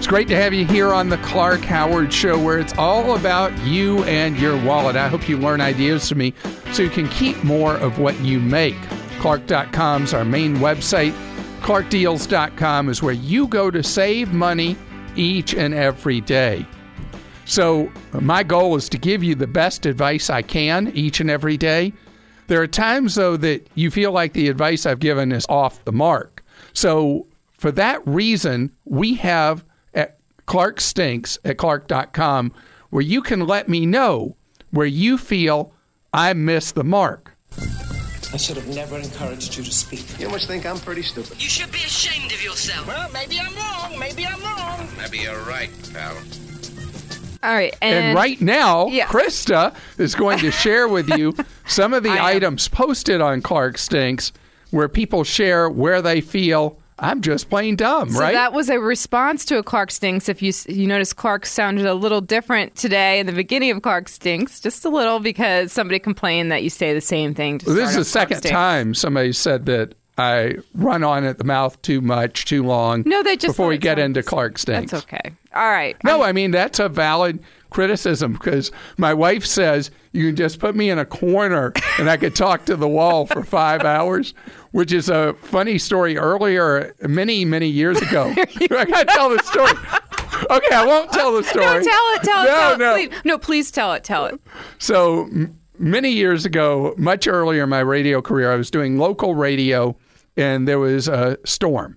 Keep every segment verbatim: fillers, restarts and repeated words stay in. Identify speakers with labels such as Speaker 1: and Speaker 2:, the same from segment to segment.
Speaker 1: It's great to have you here on the Clark Howard Show, where it's all about you and your wallet. I hope you learn ideas from me so you can keep more of what you make. Clark dot com is our main website. Clark Deals dot com is where you go to save money each and every day. So my goal is to give you the best advice I can each and every day. There are times, though, that you feel like the advice I've given is off the mark. So for that reason, we have at Clark Stinks at Clark dot com where you can let me know where you feel I missed the mark.
Speaker 2: I should have never encouraged you to speak.
Speaker 3: You must think I'm pretty stupid.
Speaker 4: You should be ashamed of yourself.
Speaker 2: Well, maybe I'm wrong. Maybe I'm wrong.
Speaker 3: Maybe you're right, pal.
Speaker 5: All right. And,
Speaker 1: and right now,
Speaker 5: yes.
Speaker 1: Krista is going to share with you some of the items posted on Clark Stinks where people share where they feel I'm just plain dumb,
Speaker 5: so
Speaker 1: right?
Speaker 5: So that was a response to a Clark Stinks. If you you notice, Clark sounded a little different today in the beginning of Clark Stinks, just a little, because somebody complained that you say the same thing. To
Speaker 1: well, this is the
Speaker 5: Clark
Speaker 1: second
Speaker 5: Stinks.
Speaker 1: time somebody said that I run on at the mouth too much, too long.
Speaker 5: No, they just
Speaker 1: before we get
Speaker 5: sounds,
Speaker 1: into Clark Stinks.
Speaker 5: That's okay. All right.
Speaker 1: No,
Speaker 5: I'm,
Speaker 1: I mean, that's a valid criticism, because my wife says you can just put me in a corner and I could talk to the wall for five hours, which is a funny story earlier, many, many years ago. I got to tell the story. Okay, I won't tell the story.
Speaker 5: No, tell it, tell it,
Speaker 1: no,
Speaker 5: tell
Speaker 1: no.
Speaker 5: it. Please. No, please tell it, tell it.
Speaker 1: So m- many years ago, much earlier in my radio career, I was doing local radio, and there was a storm.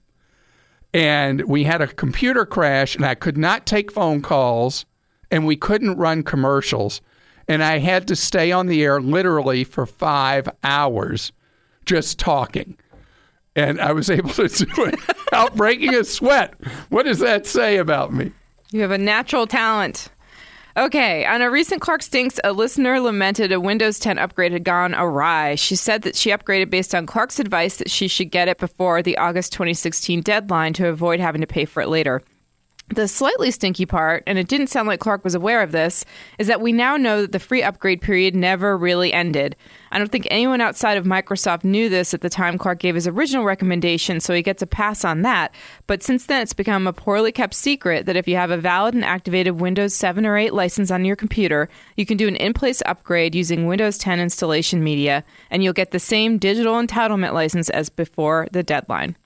Speaker 1: And we had a computer crash, and I could not take phone calls, and we couldn't run commercials. And I had to stay on the air literally for five hours just talking. And I was able to do it without breaking a sweat. What does that say about me?
Speaker 5: You have a natural talent. Okay, on a recent Clark Stinks, a listener lamented a Windows ten upgrade had gone awry. She said that she upgraded based on Clark's advice that she should get it before the August twenty sixteen deadline to avoid having to pay for it later. The slightly stinky part, and it didn't sound like Clark was aware of this, is that we now know that the free upgrade period never really ended. I don't think anyone outside of Microsoft knew this at the time Clark gave his original recommendation, so he gets a pass on that. But since then, it's become a poorly kept secret that if you have a valid and activated Windows seven or eight license on your computer, you can do an in-place upgrade using Windows ten installation media, and you'll get the same digital entitlement license as before the deadline.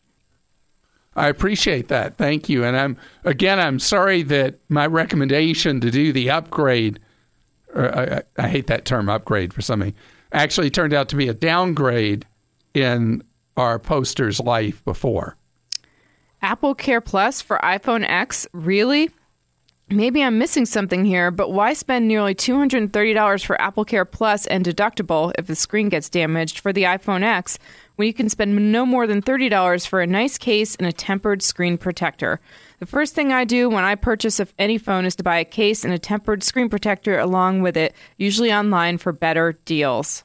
Speaker 1: I appreciate that. Thank you. And I'm again, I'm sorry that my recommendation to do the upgrade, or I, I hate that term upgrade for something, actually turned out to be a downgrade in our poster's life before.
Speaker 5: Apple Care Plus for iPhone X? Really? Maybe I'm missing something here, but why spend nearly two hundred thirty dollars for Apple Care Plus and deductible if the screen gets damaged for the iPhone X when you can spend no more than thirty dollars for a nice case and a tempered screen protector? The first thing I do when I purchase any phone is to buy a case and a tempered screen protector along with it, usually online for better deals.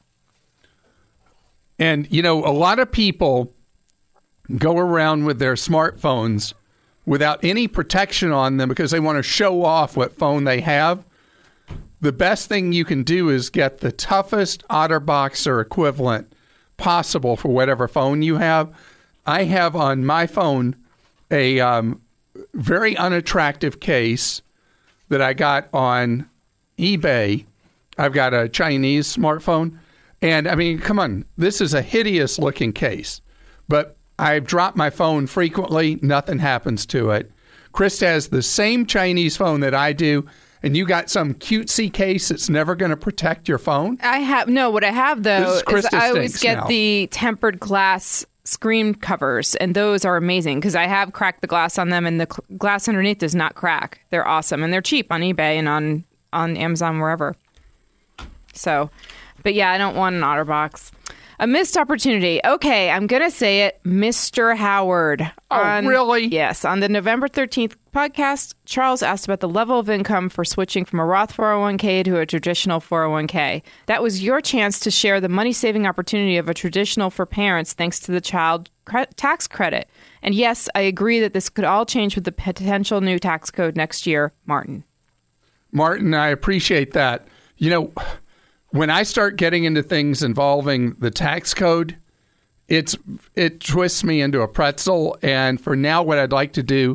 Speaker 1: And, you know, a lot of people go around with their smartphones without any protection on them because they want to show off what phone they have. The best thing you can do is get the toughest OtterBox or equivalent possible for whatever phone you have. I have on my phone a um, very unattractive case that I got on eBay. I've got a Chinese smartphone. And, I mean, come on, this is a hideous looking case. But I've dropped my phone frequently. Nothing happens to it. Chris has the same Chinese phone that I do, and you got some cutesy case that's never going to protect your phone?
Speaker 5: I have no. What I have though
Speaker 1: This is
Speaker 5: is,
Speaker 1: Krista
Speaker 5: I always
Speaker 1: Stinks
Speaker 5: get
Speaker 1: now.
Speaker 5: the tempered glass screen covers, and those are amazing because I have cracked the glass on them, and the cl- glass underneath does not crack. They're awesome, and they're cheap on eBay and on on Amazon, wherever. So, but yeah, I don't want an OtterBox. A missed opportunity. Okay, I'm going to say it. Mister Howard.
Speaker 1: Oh,
Speaker 5: On-
Speaker 1: really?
Speaker 5: Yes. On the November thirteenth podcast, Charles asked about the level of income for switching from a Roth four oh one k to a traditional four oh one k. That was your chance to share the money-saving opportunity of a traditional for parents thanks to the child cre- tax credit. And yes, I agree that this could all change with the potential new tax code next year. Martin.
Speaker 1: Martin, I appreciate that. You know, when I start getting into things involving the tax code, it's it twists me into a pretzel. And for now, what I'd like to do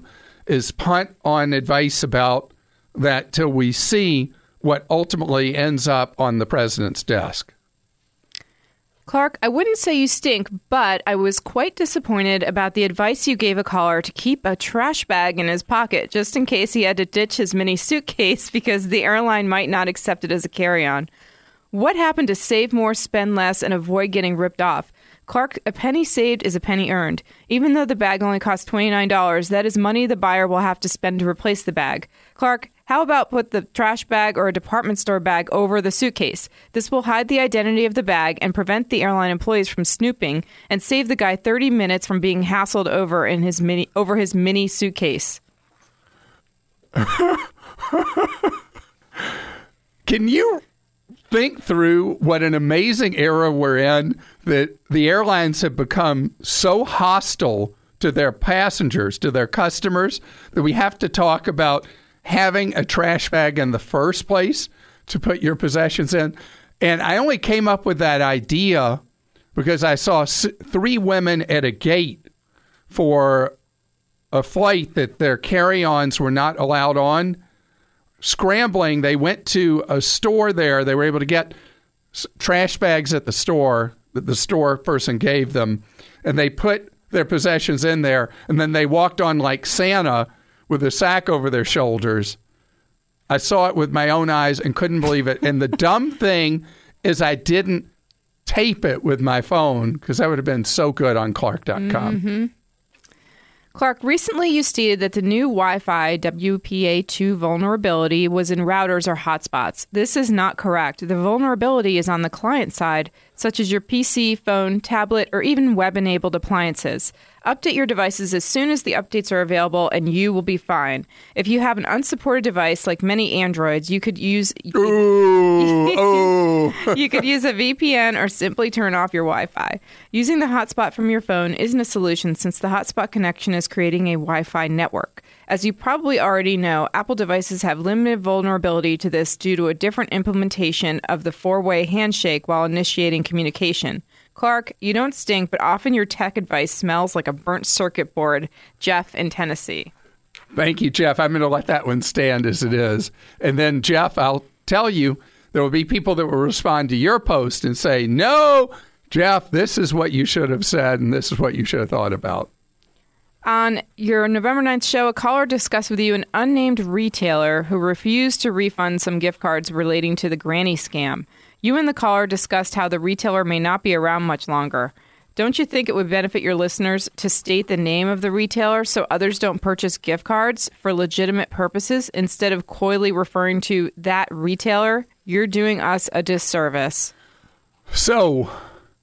Speaker 1: is punt on advice about that till we see what ultimately ends up on the president's desk.
Speaker 5: Clark, I wouldn't say you stink, but I was quite disappointed about the advice you gave a caller to keep a trash bag in his pocket just in case he had to ditch his mini suitcase because the airline might not accept it as a carry-on. What happened to save more, spend less, and avoid getting ripped off? Clark, a penny saved is a penny earned. Even though the bag only costs twenty-nine dollars, that is money the buyer will have to spend to replace the bag. Clark, how about put the trash bag or a department store bag over the suitcase? This will hide the identity of the bag and prevent the airline employees from snooping and save the guy thirty minutes from being hassled over in his mini over his mini suitcase.
Speaker 1: Can you think through what an amazing era we're in, that the airlines have become so hostile to their passengers, to their customers, that we have to talk about having a trash bag in the first place to put your possessions in. And I only came up with that idea because I saw three women at a gate for a flight that their carry-ons were not allowed on. Scrambling, they went to a store there. They were able to get trash bags at the store that the store person gave them, and they put their possessions in there, and then they walked on like Santa with a sack over their shoulders. I saw it with my own eyes and couldn't believe it. And the dumb thing is I didn't tape it with my phone because that would have been so good on Clark dot com.
Speaker 5: Mm-hmm. Clark, recently you stated that the new Wi-Fi W P A two vulnerability was in routers or hotspots. This is not correct. The vulnerability is on the client side, such as your P C, phone, tablet, or even web-enabled appliances. Update your devices as soon as the updates are available, and you will be fine. If you have an unsupported device like many Androids, you could use
Speaker 1: Ooh, oh.
Speaker 5: you could use a V P N or simply turn off your Wi-Fi. Using the hotspot from your phone isn't a solution since the hotspot connection is creating a Wi-Fi network. As you probably already know, Apple devices have limited vulnerability to this due to a different implementation of the four-way handshake while initiating communication. Clark, you don't stink, but often your tech advice smells like a burnt circuit board. Jeff in Tennessee.
Speaker 1: Thank you, Jeff. I'm going to let that one stand as it is. And then, Jeff, I'll tell you, there will be people that will respond to your post and say, no, Jeff, this is what you should have said, and this is what you should have thought about.
Speaker 5: On your November ninth show, a caller discussed with you an unnamed retailer who refused to refund some gift cards relating to the granny scam. You and the caller discussed how the retailer may not be around much longer. Don't you think it would benefit your listeners to state the name of the retailer so others don't purchase gift cards for legitimate purposes instead of coyly referring to that retailer? You're doing us a disservice.
Speaker 1: So,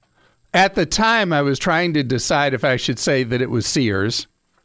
Speaker 1: at the time, I was trying to decide if I should say that it was Sears.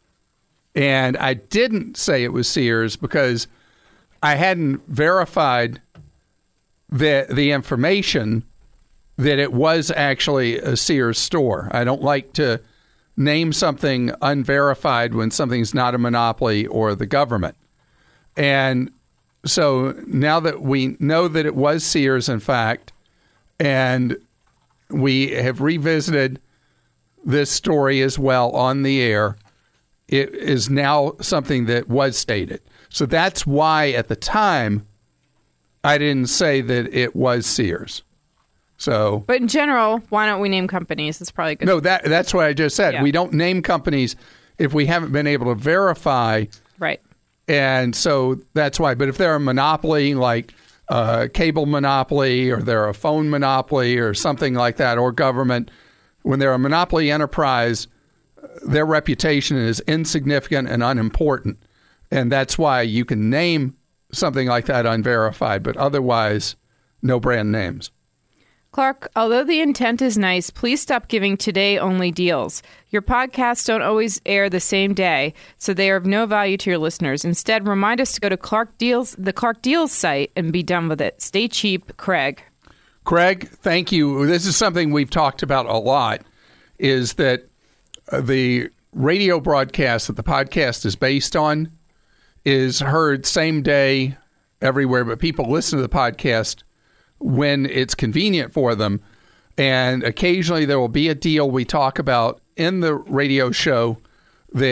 Speaker 1: And I didn't say it was Sears because I hadn't verified the the information that it was actually a Sears store. I don't like to name something unverified when something's not a monopoly or the government. And so now that we know that it was Sears, in fact, and we have revisited this story as well on the air, it is now something that was stated. So that's why at the time I didn't say that it was Sears. So,
Speaker 5: but in general, why don't we name companies? It's probably good.
Speaker 1: No, that that's what I just said.
Speaker 5: Yeah.
Speaker 1: We don't name companies if we haven't been able to verify.
Speaker 5: Right.
Speaker 1: And so that's why. But if they're a monopoly, like a cable monopoly, or they're a phone monopoly, or something like that, or government, when they're a monopoly enterprise, their reputation is insignificant and unimportant. And that's why you can name something like that unverified, but otherwise, no brand names.
Speaker 5: Clark, although the intent is nice, please stop giving today-only deals. Your podcasts don't always air the same day, so they are of no value to your listeners. Instead, remind us to go to Clark Deals, the Clark Deals site and be done with it. Stay cheap, Craig.
Speaker 1: Craig, thank you. This is something we've talked about a lot, is that the radio broadcast that the podcast is based on is heard same day everywhere, but people listen to the podcast when it's convenient for them. And occasionally there will be a deal we talk about in the radio show that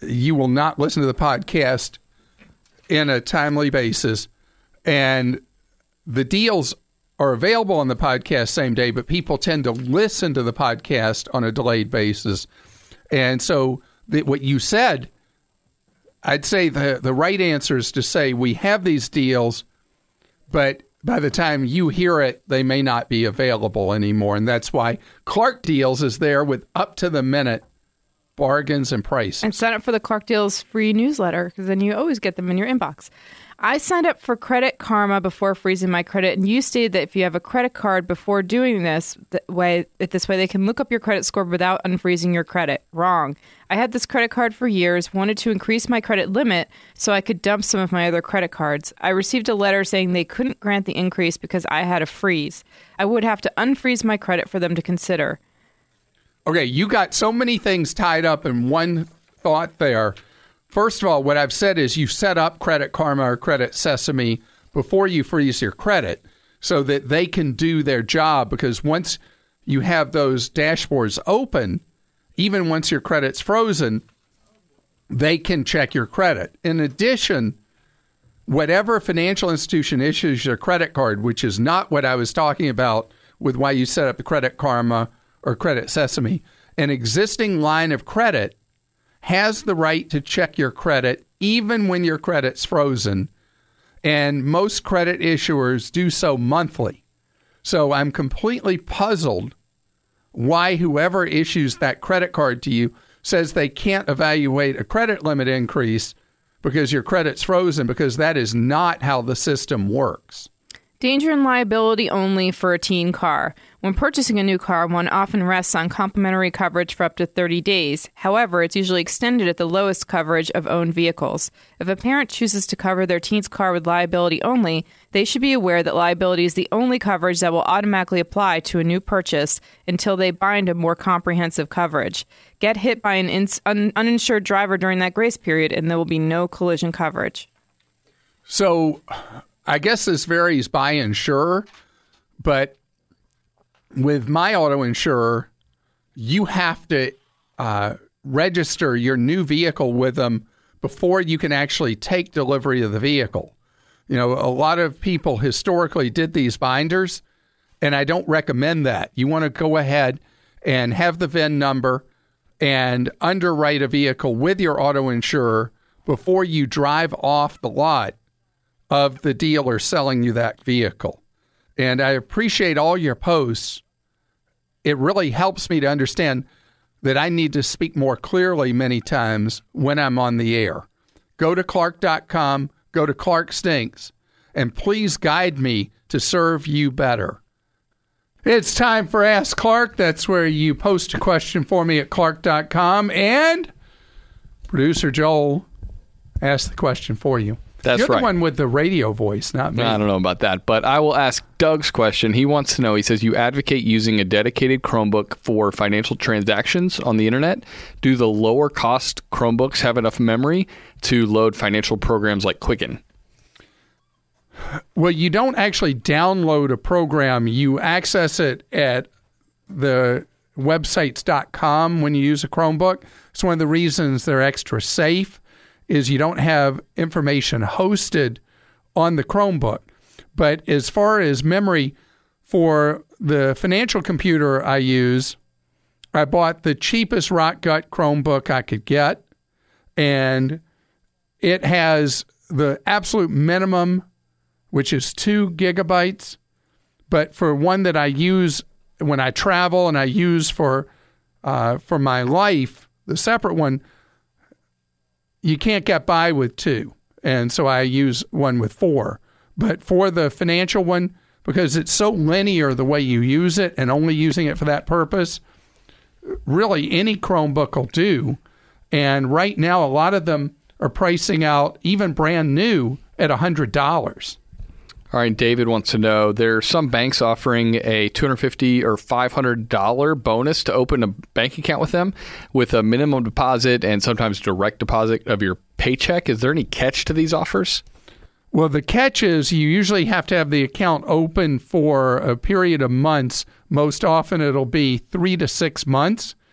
Speaker 1: you will not listen to the podcast in a timely basis. And the deals are available on the podcast same day, but people tend to listen to the podcast on a delayed basis. And so the, what you said, I'd say the, the right answer is to say we have these deals, but by the time you hear it, they may not be available anymore. And that's why Clark Deals is there with up-to-the-minute bargains and prices.
Speaker 5: And sign up for the Clark Deals free newsletter, because then you always get them in your inbox. I signed up for Credit Karma before freezing my credit, and you stated that if you have a credit card before doing this that way, this way they can look up your credit score without unfreezing your credit. Wrong. I had this credit card for years, wanted to increase my credit limit so I could dump some of my other credit cards. I received a letter saying they couldn't grant the increase because I had a freeze. I would have to unfreeze my credit for them to consider.
Speaker 1: Okay, you got so many things tied up in one thought there. First of all, what I've said is you set up Credit Karma or Credit Sesame before you freeze your credit so that they can do their job, because once you have those dashboards open, even once your credit's frozen, they can check your credit. In addition, whatever financial institution issues your credit card, which is not what I was talking about with why you set up the Credit Karma or Credit Sesame, an existing line of credit has the right to check your credit even when your credit's frozen, and most credit issuers do so monthly. So I'm completely puzzled why whoever issues that credit card to you says they can't evaluate a credit limit increase because your credit's frozen, because that is not how the system works.
Speaker 5: Danger and liability only for a teen car. When purchasing a new car, one often rests on complimentary coverage for up to thirty days. However, it's usually extended at the lowest coverage of owned vehicles. If a parent chooses to cover their teen's car with liability only, they should be aware that liability is the only coverage that will automatically apply to a new purchase until they bind a more comprehensive coverage. Get hit by an ins- un- uninsured driver during that grace period, and there will be no collision coverage.
Speaker 1: So I guess this varies by insurer, but with my auto insurer, you have to uh, register your new vehicle with them before you can actually take delivery of the vehicle. You know, a lot of people historically did these binders, and I don't recommend that. You want to go ahead and have the V I N number and underwrite a vehicle with your auto insurer before you drive off the lot of the dealer selling you that vehicle. And I appreciate all your posts. It really helps me to understand that I need to speak more clearly many times when I'm on the air. Go to Clark dot com, go to Clark Stinks, and please guide me to serve you better. It's time for Ask Clark. That's where you post a question for me at Clark dot com, and producer Joel asks the question for you.
Speaker 6: That's
Speaker 1: You're
Speaker 6: right.
Speaker 1: the one with the radio voice, not me.
Speaker 6: I don't know about that, but I will ask Doug's question. He wants to know, he says, you advocate using a dedicated Chromebook for financial transactions on the internet. Do the lower cost Chromebooks have enough memory to load financial programs like Quicken?
Speaker 1: Well, you don't actually download a program. You access it at the websites dot com when you use a Chromebook. It's one of the reasons they're extra safe is you don't have information hosted on the Chromebook. But as far as memory for the financial computer I use, I bought the cheapest Rotgut Chromebook I could get, and it has the absolute minimum, which is two gigabytes. But for one that I use when I travel and I use for uh, for my life, the separate one, you can't get by with two. And so I use one with four. But for the financial one, because it's so linear the way you use it and only using it for that purpose, really any Chromebook will do. And right now, a lot of them are pricing out, even brand new, at one hundred dollars.
Speaker 6: All right, David wants to know, there are some banks offering a two hundred fifty dollars or five hundred dollars bonus to open a bank account with them with a minimum deposit and sometimes direct deposit of your paycheck. Is there any catch to these offers?
Speaker 1: Well, the catch is you usually have to have the account open for a period of months. Most often it'll be three to six months.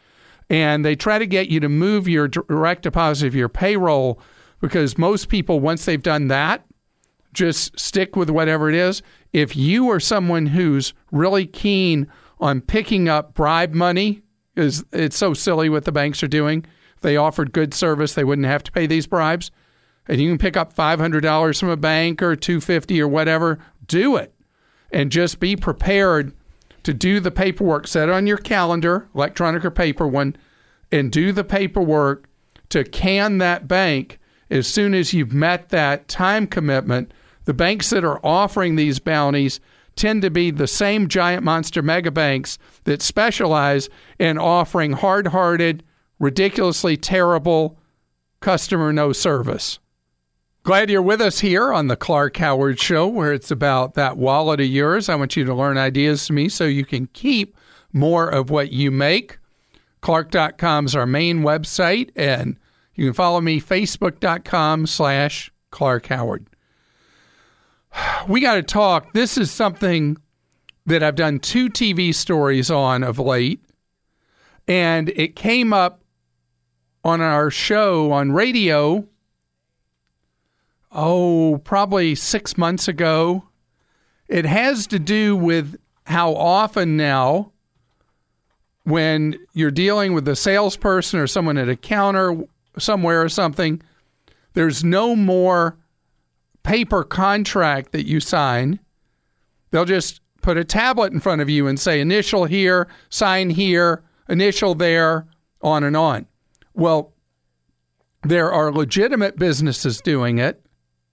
Speaker 1: And they try to get you to move your direct deposit of your payroll because most people, once they've done that, just stick with whatever it is. If you are someone who's really keen on picking up bribe money, because it's so silly what the banks are doing. If they offered good service, they wouldn't have to pay these bribes. And you can pick up five hundred dollars from a bank or two hundred fifty dollars or whatever. Do it. And just be prepared to do the paperwork. Set it on your calendar, electronic or paper one, and do the paperwork to can that bank as soon as you've met that time commitment. The banks that are offering these bounties tend to be the same giant monster mega banks that specialize in offering hard-hearted, ridiculously terrible customer no service. Glad you're with us here on the Clark Howard Show, where it's about that wallet of yours. I want you to learn ideas from me so you can keep more of what you make. Clark dot com is our main website, and you can follow me, facebook.com slash Clark Howard. We got to talk. This is something that I've done two T V stories on of late, and it came up on our show on radio, oh, probably six months ago. It has to do with how often now, when you're dealing with a salesperson or someone at a counter somewhere or something, there's no more paper contract that you sign. They'll just put a tablet in front of you and say initial here, sign here, initial there, on and on. Well, there are legitimate businesses doing it.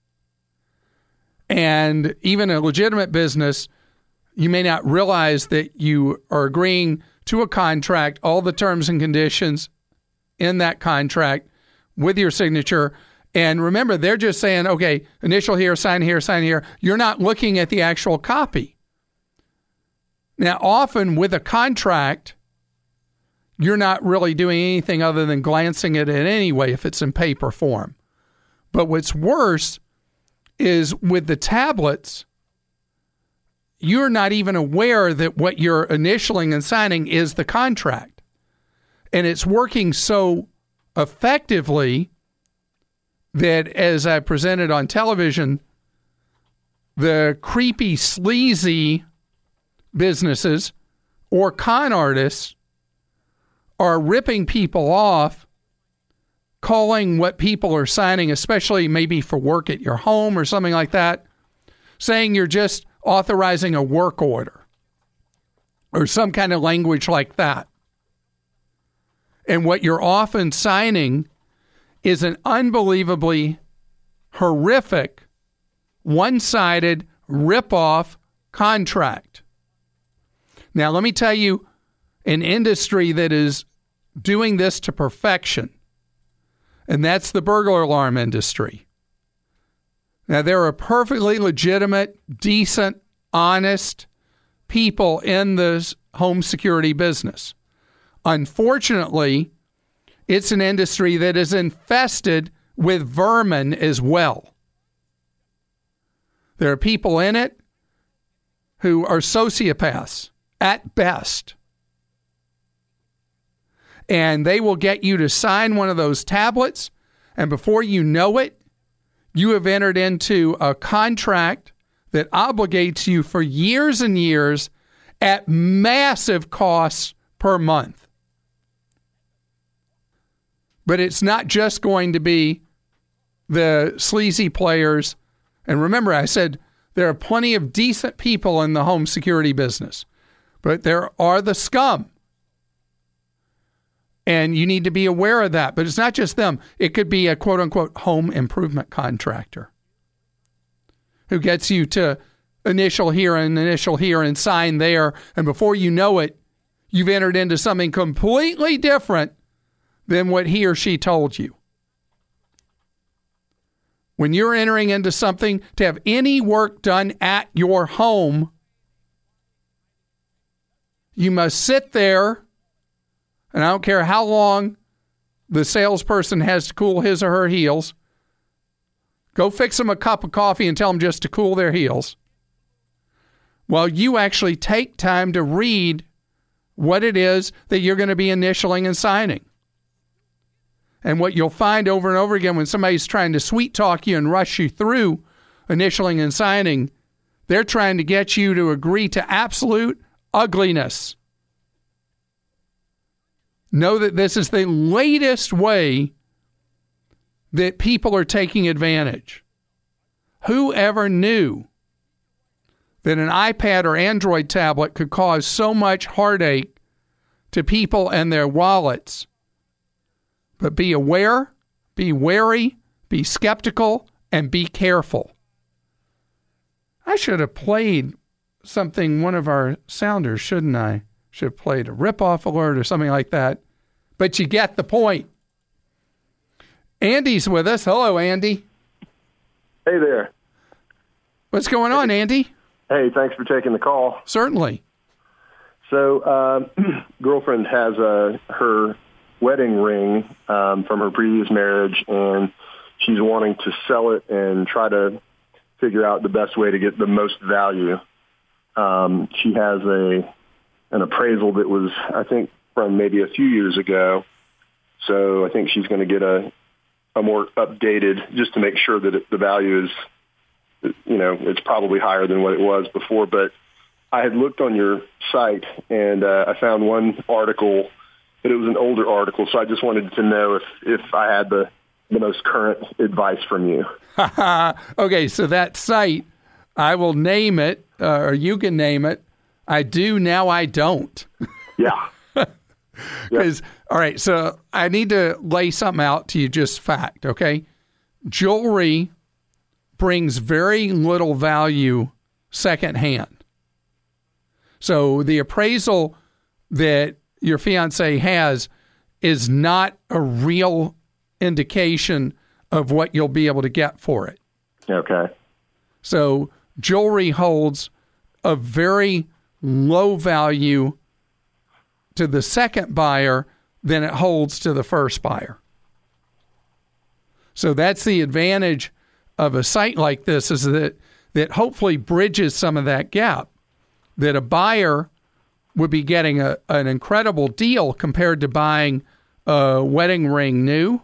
Speaker 1: And even a legitimate business, you may not realize that you are agreeing to a contract, all the terms and conditions in that contract with your signature. And remember, they're just saying, okay, initial here, sign here, sign here. You're not looking at the actual copy. Now, often with a contract, you're not really doing anything other than glancing at it anyway if it's in paper form. But what's worse is with the tablets, you're not even aware that what you're initialing and signing is the contract. And it's working so effectively that, as I presented on television, the creepy, sleazy businesses or con artists are ripping people off, calling what people are signing, especially maybe for work at your home or something like that, saying you're just authorizing a work order or some kind of language like that. And what you're often signing is an unbelievably horrific, one-sided, rip-off contract. Now, let me tell you, an industry that is doing this to perfection, and that's the burglar alarm industry. Now, there are perfectly legitimate, decent, honest people in this home security business. Unfortunately, it's an industry that is infested with vermin as well. There are people in it who are sociopaths at best. And they will get you to sign one of those tablets, and before you know it, you have entered into a contract that obligates you for years and years at massive costs per month. But it's not just going to be the sleazy players. And remember, I said there are plenty of decent people in the home security business, but there are the scum. And you need to be aware of that. But it's not just them. It could be a quote-unquote home improvement contractor who gets you to initial here and initial here and sign there. And before you know it, you've entered into something completely different than what he or she told you. When you're entering into something to have any work done at your home, you must sit there, and I don't care how long the salesperson has to cool his or her heels. Go fix them a cup of coffee and tell them just to cool their heels, while you actually take time to read what it is that you're going to be initialing and signing. And what you'll find over and over again when somebody's trying to sweet talk you and rush you through initialing and signing, they're trying to get you to agree to absolute ugliness. Know that this is the latest way that people are taking advantage. Whoever knew that an iPad or Android tablet could cause so much heartache to people and their wallets? But be aware, be wary, be skeptical, and be careful. I should have played something, one of our sounders, shouldn't I? Should have played a ripoff alert or something like that. But you get the point. Andy's with us. Hello, Andy.
Speaker 7: Hey there.
Speaker 1: What's going on, Andy?
Speaker 7: Hey, thanks for taking the call.
Speaker 1: Certainly.
Speaker 7: So, uh, girlfriend has uh, her wedding ring um, from her previous marriage, and she's wanting to sell it and try to figure out the best way to get the most value. Um, she has a an appraisal that was, I think, from maybe a few years ago. So I think she's going to get a a more updated, just to make sure that it, the value is, you know, it's probably higher than what it was before. But I had looked on your site, and uh, I found one article, but it was an older article. So I just wanted to know if, if I had the, the most current advice from you.
Speaker 1: Okay, so that site, I will name it, uh, or you can name it. I do, now I don't.
Speaker 7: Yeah.
Speaker 1: Because, yep. All right, so I need to lay something out to you, just fact, okay? Jewelry brings very little value secondhand. So the appraisal that your fiance has is not a real indication of what you'll be able to get for it.
Speaker 7: Okay.
Speaker 1: So jewelry holds a very low value to the second buyer than it holds to the first buyer. So that's the advantage of a site like this, is that that hopefully bridges some of that gap, that a buyer would be getting a, an incredible deal compared to buying a wedding ring new.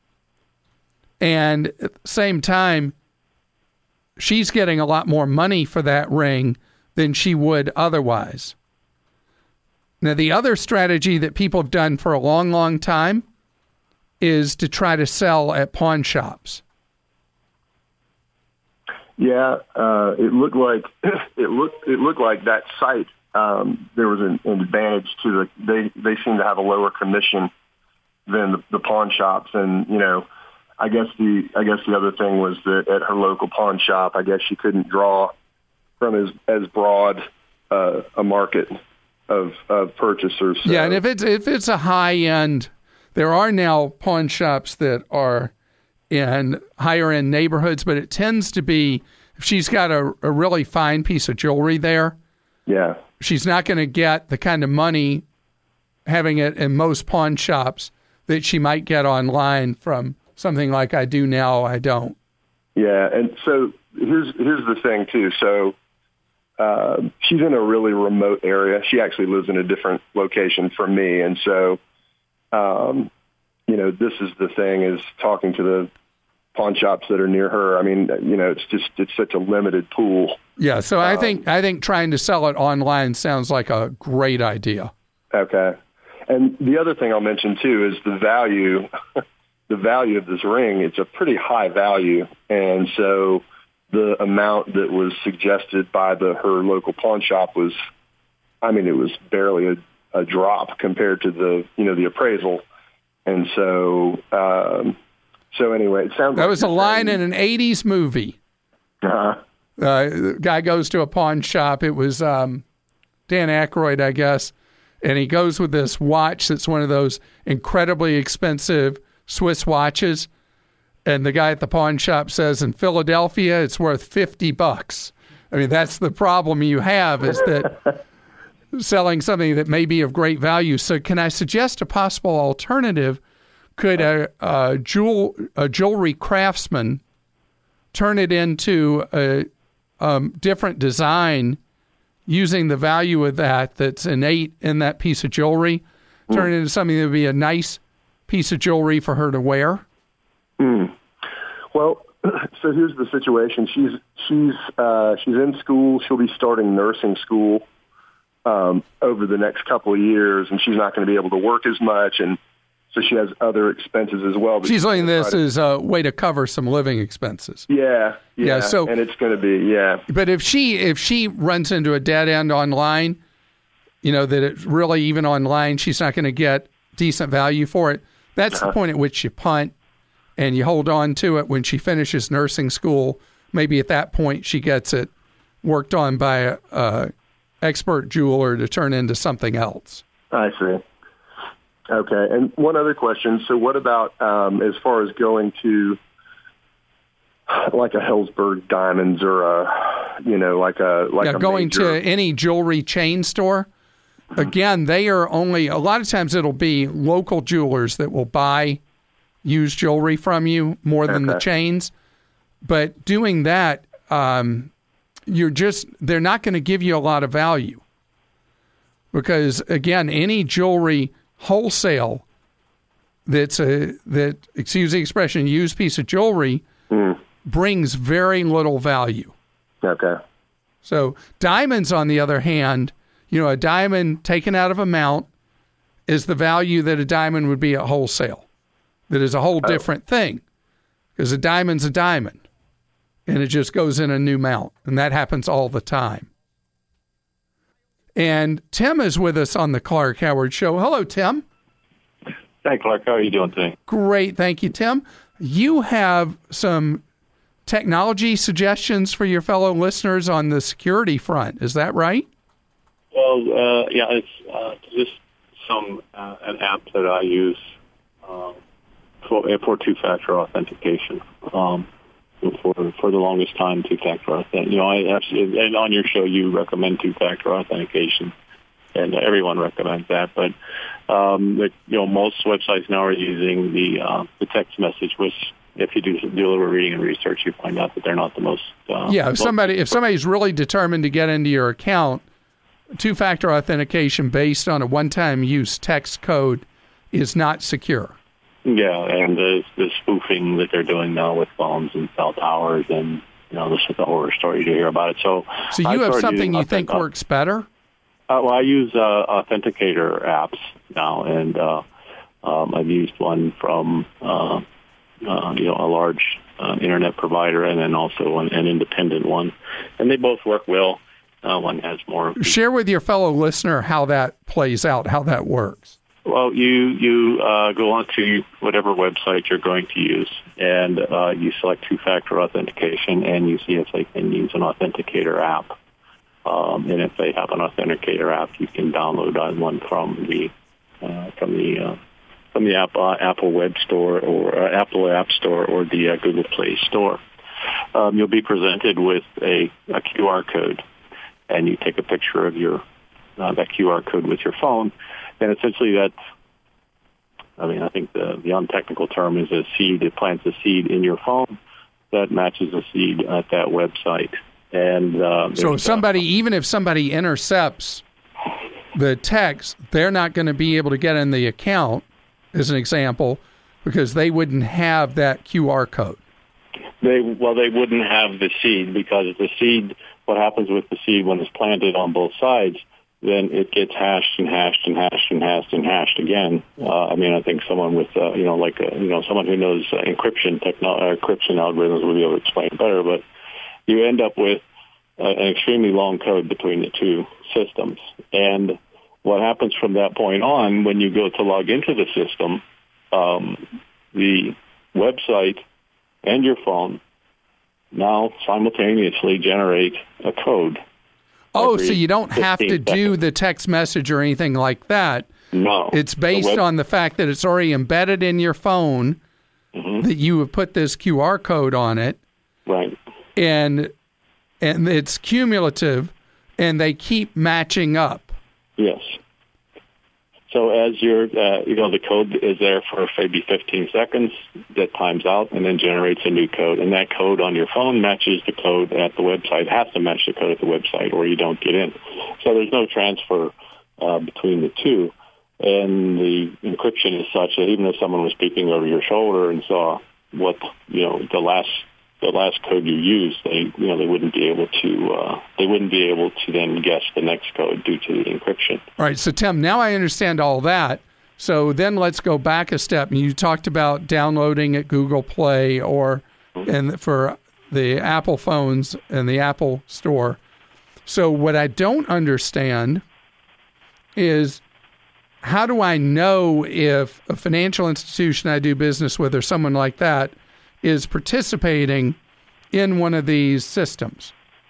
Speaker 1: And at the same time, she's getting a lot more money for that ring than she would otherwise. Now, the other strategy that people have done for a long, long time is to try to sell at pawn shops.
Speaker 7: Yeah, uh, it looked like it looked it looked like that site. Um, there was an, an advantage to the. They they seem to have a lower commission than the, the pawn shops, and you know, I guess the I guess the other thing was that at her local pawn shop, I guess she couldn't draw from as as broad uh, a market of of purchasers. So.
Speaker 1: Yeah, and if it's if it's a high end, there are now pawn shops that are in higher end neighborhoods, but it tends to be, if she's got a, a really fine piece of jewelry there,
Speaker 7: yeah,
Speaker 1: she's not going to get the kind of money having it in most pawn shops that she might get online from something like I Do Now, I Don't.
Speaker 7: Yeah, and so here's here's the thing too. So uh, she's in a really remote area. She actually lives in a different location from me, and so um, you know, this is the thing, is talking to the pawn shops that are near her. I mean, you know, it's just it's such a limited pool.
Speaker 1: Yeah, so I
Speaker 7: um,
Speaker 1: think I think trying to sell it online sounds like a great idea.
Speaker 7: Okay, and the other thing I'll mention too is the value. The value of this ring, it's a pretty high value. And so the amount that was suggested by the her local pawn shop was, I mean, it was barely a, a drop compared to the, you know, the appraisal. And so, um, so anyway, it sounds
Speaker 1: that
Speaker 7: like
Speaker 1: was a line in an eighties movie.
Speaker 7: Uh-huh.
Speaker 1: Uh, the guy goes to a pawn shop. It was um, Dan Aykroyd, I guess. And he goes with this watch that's one of those incredibly expensive Swiss watches, and the guy at the pawn shop says, in Philadelphia, it's worth fifty bucks. I mean, that's the problem you have, is that selling something that may be of great value. So can I suggest a possible alternative? Could a, a, jewel, a jewelry craftsman turn it into a um, different design using the value of that that's innate in that piece of jewelry, mm. turn it into something that would be a nice piece of jewelry for her to wear?
Speaker 7: Mm. Well, so here's the situation. She's she's uh, she's in school. She'll be starting nursing school um, over the next couple of years, and she's not going to be able to work as much, and so she has other expenses as well.
Speaker 1: She's looking at this to, as a way to cover some living expenses.
Speaker 7: Yeah, yeah.
Speaker 1: yeah so,
Speaker 7: and it's going to be yeah.
Speaker 1: But if she if she runs into a dead end online, you know that it's really even online, she's not going to get decent value for it. That's uh-huh. the point at which you punt and you hold on to it when she finishes nursing school. Maybe at that point she gets it worked on by a, a expert jeweler to turn into something else.
Speaker 7: I see. Okay, and one other question. So what about um, as far as going to like a Helzberg Diamonds or a, you know, like a like
Speaker 1: yeah,
Speaker 7: a
Speaker 1: going
Speaker 7: major...
Speaker 1: to any jewelry chain store? Again, they are only, a lot of times it'll be local jewelers that will buy used jewelry from you more than
Speaker 7: okay.
Speaker 1: the chains. But doing that, um, you're just, they're not going to give you a lot of value. Because, again, any jewelry wholesale that's a, that, excuse the expression, used piece of jewelry mm. brings very little value.
Speaker 7: Okay.
Speaker 1: So diamonds, on the other hand, you know, a diamond taken out of a mount is the value that a diamond would be at wholesale. That is a whole oh. different thing, because a diamond's a diamond, and it just goes in a new mount, and that happens all the time. And Tim is with us on the Clark Howard Show. Hello, Tim.
Speaker 8: Hey, Clark. How are you doing today?
Speaker 1: Great. Thank you, Tim. You have some technology suggestions for your fellow listeners on the security front. Is that right?
Speaker 8: Well, uh, yeah, it's uh, just some uh, an app that I use uh, for, for two-factor authentication. Um, for for the longest time, two-factor authentication. You know, I actually, and on your show you recommend two-factor authentication, and everyone recommends that. But um, the, you know, most websites now are using the uh, the text message, which, if you do do a little reading and research, you find out that they're not the most. Uh,
Speaker 1: yeah, if
Speaker 8: most
Speaker 1: somebody if somebody's really determined to get into your account, two-factor authentication based on a one-time use text code is not secure.
Speaker 8: Yeah, and the, the spoofing that they're doing now with phones and cell towers, and you know, this is the horror story to hear about it. So,
Speaker 1: so you have something you think works better?
Speaker 8: Uh, well, I use uh, authenticator apps now, and uh, um, I've used one from uh, uh, you know a large uh, internet provider, and then also an, an independent one, and they both work well. Uh, one has more.
Speaker 1: Share with your fellow listener how that plays out, how that works.
Speaker 8: Well, you you uh, go onto whatever website you're going to use, and uh, you select two-factor authentication, and you see if they can use an authenticator app. Um, and if they have an authenticator app, you can download one from the uh, from the uh, from the app, uh, Apple Web Store or uh, Apple App Store or the uh, Google Play Store. Um, you'll be presented with a, a Q R code, and you take a picture of your uh, that Q R code with your phone. And essentially that's, I mean, I think the, the untechnical term is a seed. It plants a seed in your phone that matches a seed at that website. And uh,
Speaker 1: so if somebody, uh, even if somebody intercepts the text, they're not going to be able to get in the account, as an example, because they wouldn't have that Q R code.
Speaker 8: They Well, they wouldn't have the seed, because the seed, what happens with the seed when it's planted on both sides, then it gets hashed and hashed and hashed and hashed and hashed again. Uh, I mean, I think someone with, uh, you know, like, a, you know, someone who knows uh, encryption techno- uh, encryption algorithms will be able to explain it better. But you end up with uh, an extremely long code between the two systems. And what happens from that point on, when you go to log into the system, um, the website and your phone now simultaneously generate a code.
Speaker 1: Oh, so you don't have to do the text message or anything like that.
Speaker 8: No.
Speaker 1: It's based web- on the fact that it's already embedded in your phone, mm-hmm. that you have put this Q R code on it.
Speaker 8: Right.
Speaker 1: And and it's cumulative, and they keep matching up.
Speaker 8: Yes. So as you're, uh, you know, the code is there for maybe fifteen seconds, that times out, and then generates a new code. And that code on your phone matches the code at the website. It has to match the code at the website, or you don't get in. So there's no transfer uh, between the two. And the encryption is such that even if someone was speaking over your shoulder and saw what, you know, the last the last code you used, they, you know, they wouldn't be able to uh, they wouldn't be able to then guess the next code due to the encryption.
Speaker 1: All right, so Tim, now I understand all that. So then let's go back a step. You talked about downloading at Google Play or and for the Apple phones and the Apple Store. So what I don't understand is, how do I know if a financial institution I do business with or someone like that is participating in one of these systems?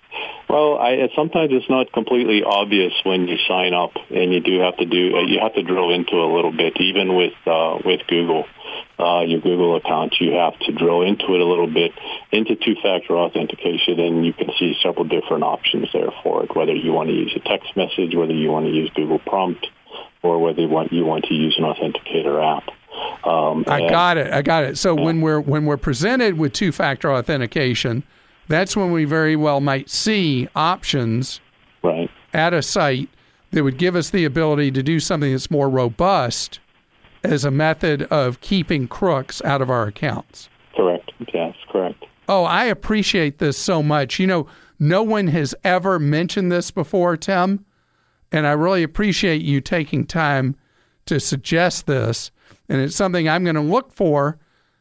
Speaker 8: Well, I, sometimes it's not completely obvious when you sign up, and you do have to do uh, you have to drill into it a little bit. Even with uh, with Google, uh, your Google account, you have to drill into it a little bit into two-factor authentication, and you can see several different options there for it. Whether you want to use a text message, whether you want to use Google Prompt, or whether you want, you want to use an authenticator app. Um,
Speaker 1: I
Speaker 8: and,
Speaker 1: got it. I got it. So when we're when we're presented with two-factor authentication, that's when we very well might see options
Speaker 8: right.
Speaker 1: at a site that would give us the ability to do something that's more robust as a method of keeping crooks out of our accounts.
Speaker 8: Correct. Yes, correct.
Speaker 1: Oh, I appreciate this so much. You know, no one has ever mentioned this before, Tim. And I really appreciate you taking time to suggest this. And it's something I'm going to look for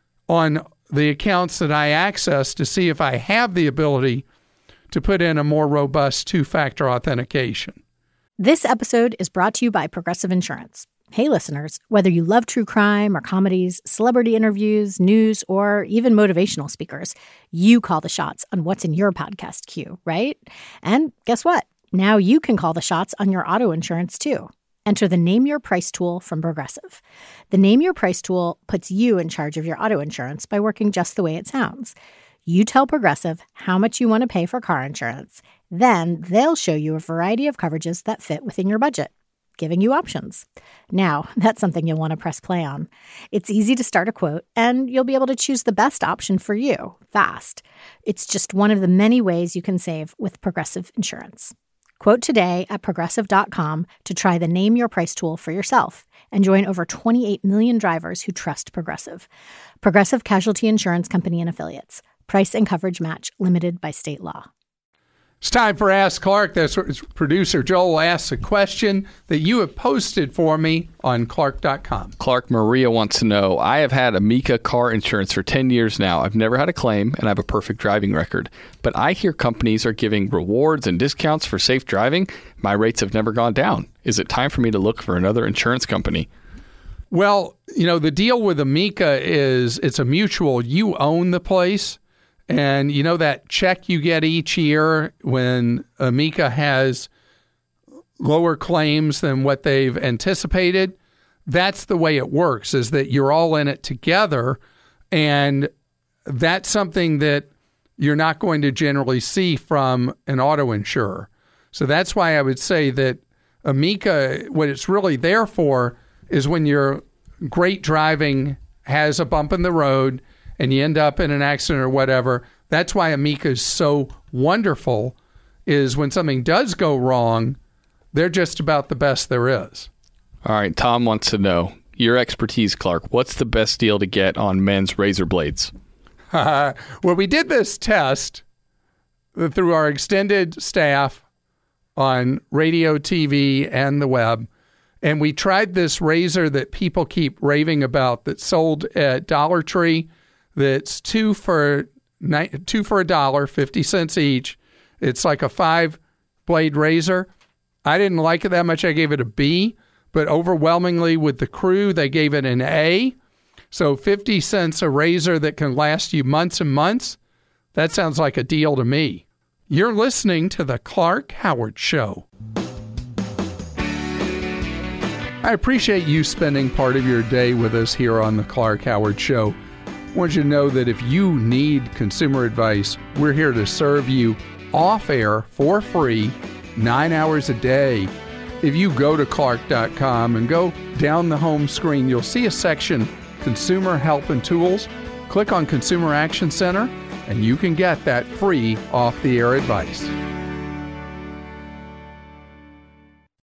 Speaker 1: on the accounts that I access to see if I have the ability to put in a more robust two-factor authentication.
Speaker 9: This episode is brought to you by Progressive Insurance. Hey, listeners, whether you love true crime or comedies, celebrity interviews, news, or even motivational speakers, you call the shots on what's in your podcast queue, right? And guess what? Now you can call the shots on your auto insurance, too. Enter the Name Your Price tool from Progressive. The Name Your Price tool puts you in charge of your auto insurance by working just the way it sounds. You tell Progressive how much you want to pay for car insurance. Then they'll show you a variety of coverages that fit within your budget, giving you options. Now, that's something you'll want to press play on. It's easy to start a quote, and you'll be able to choose the best option for you fast. It's just one of the many ways you can save with Progressive Insurance. Quote today at Progressive dot com to try the Name Your Price tool for yourself and join over twenty-eight million drivers who trust Progressive. Progressive Casualty Insurance Company and Affiliates. Price and coverage match limited by state law.
Speaker 1: It's time for Ask Clark. That's where producer Joel asks a question that you have posted for me on Clark dot com.
Speaker 6: Clark Maria wants to know, I have had Amica car insurance for ten years now. I've never had a claim, and I have a perfect driving record. But I hear companies are giving rewards and discounts for safe driving. My rates have never gone down. Is it time for me to look for another insurance company?
Speaker 1: Well, you know, the deal with Amica is it's a mutual. You own the place. And you know that check you get each year when Amica has lower claims than what they've anticipated? That's the way it works, is that you're all in it together. And that's something that you're not going to generally see from an auto insurer. So that's why I would say that Amica, what it's really there for is when your great driving has a bump in the road and you end up in an accident or whatever. That's why Amica is so wonderful, is when something does go wrong, they're just about the best there is.
Speaker 6: All right, Tom wants to know, your expertise, Clark, what's the best deal to get on men's razor blades?
Speaker 1: Well, we did this test through our extended staff on radio, T V, and the web, and we tried this razor that people keep raving about that's sold at Dollar Tree. That's two for two for a dollar, fifty cents each. It's like a five blade razor. I didn't like it that much. I gave it a B, but overwhelmingly with the crew, they gave it an A. So fifty cents a razor that can last you months and months. That sounds like a deal to me. You're listening to the Clark Howard Show. I appreciate you spending part of your day with us here on the Clark Howard Show. I want you to know that if you need consumer advice, we're here to serve you off air for free, nine hours a day. If you go to Clark dot com and go down the home screen, you'll see a section, Consumer Help and Tools. Click on Consumer Action Center, and you can get that free off-the-air advice.